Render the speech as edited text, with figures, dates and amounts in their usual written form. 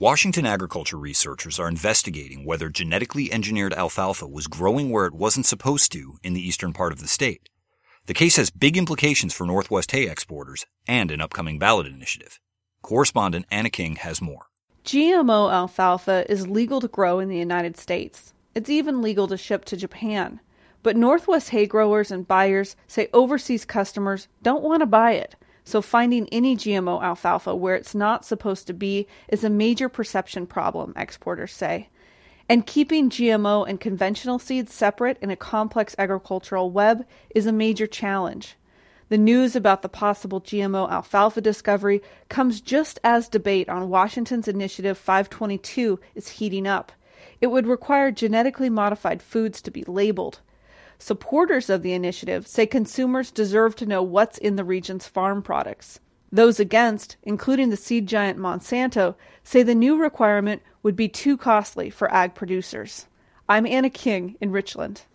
Washington agriculture researchers are investigating whether genetically engineered alfalfa was growing where it wasn't supposed to in the eastern part of the state. The case has big implications for Northwest hay exporters and an upcoming ballot initiative. Correspondent Anna King has more. GMO alfalfa is legal to grow in the United States. It's even legal to ship to Japan. But Northwest hay growers and buyers say overseas customers don't want to buy it. So finding any GMO alfalfa where it's not supposed to be is a major perception problem, exporters say. And keeping GMO and conventional seeds separate in a complex agricultural web is a major challenge. The news about the possible GMO alfalfa discovery comes just as debate on Washington's Initiative 522 is heating up. It would require genetically modified foods to be labeled. Supporters of the initiative say consumers deserve to know what's in the region's farm products. Those against, including the seed giant Monsanto, say the new requirement would be too costly for ag producers. I'm Anna King in Richland.